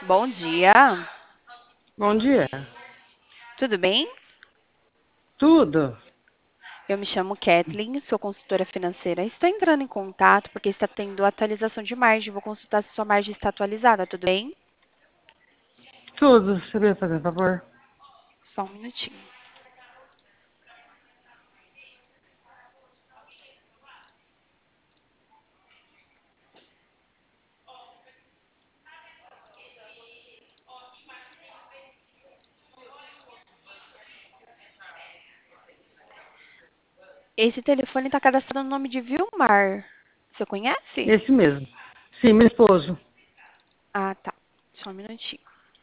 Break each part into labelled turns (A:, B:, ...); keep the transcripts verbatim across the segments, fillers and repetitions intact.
A: Bom dia,
B: Bom dia.
A: tudo bem?
B: Tudo?
A: Eu me chamo Kathleen, sou consultora financeira. Estou entrando em contato porque está tendo atualização de margem. Vou consultar se sua margem está atualizada, tudo bem?
B: Tudo. Você veio fazer um favor?
A: Só um minutinho. Esse telefone está cadastrado no nome de Vilmar. Você conhece?
B: Esse mesmo. Sim, meu esposo.
A: Ah, tá. Só um minutinho.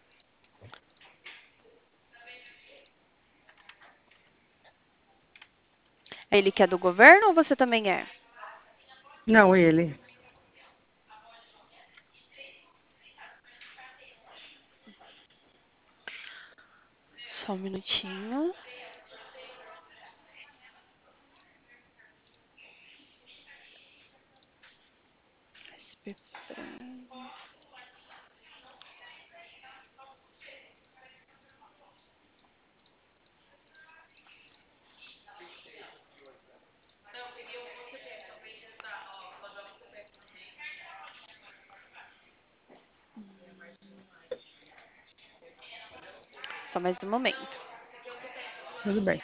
A: É ele que é do governo ou você também é?
B: Não, ele.
A: Só um minutinho. S P Prime. Só mais um momento.
B: Tudo bem.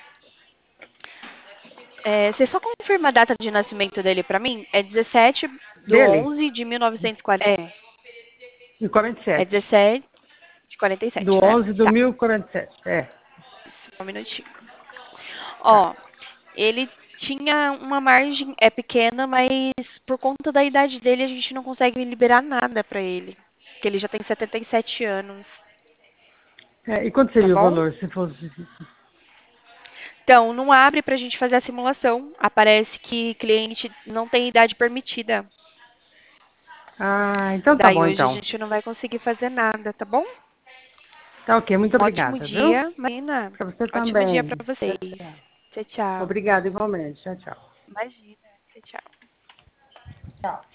A: É, você só confirma a data de nascimento dele para mim? É dezessete do
B: Dele?
A: onze de mil novecentos e quarenta. É,
B: E quarenta e
A: é
B: sete.
A: dezessete de quarenta e
B: Do
A: sete, né?
B: onze do
A: Tá,
B: mil e quarenta e sete. É.
A: só um minutinho.
B: Tá.
A: Ó, ele tinha uma margem, é pequena, mas por conta da idade dele a gente não consegue liberar nada para ele. Porque ele já tem setenta e sete anos,
B: É, e quanto
A: tá
B: seria o
A: bom?
B: valor se fosse...
A: Então, não abre para a gente fazer a simulação. Aparece que cliente não tem idade permitida.
B: Ah, então tá
A: Daí
B: bom,
A: hoje a
B: então.
A: gente não vai conseguir fazer nada, tá bom?
B: Tá ok, muito
A: Um ótimo
B: obrigada, viu?
A: dia, Marina.
B: Pra você
A: Ótimo dia para
B: também.
A: vocês.
B: Tchau, tchau.
A: Tchau, tchau.
B: Obrigada igualmente. Tchau, tchau.
A: Imagina. Tchau, tchau.
B: Tchau.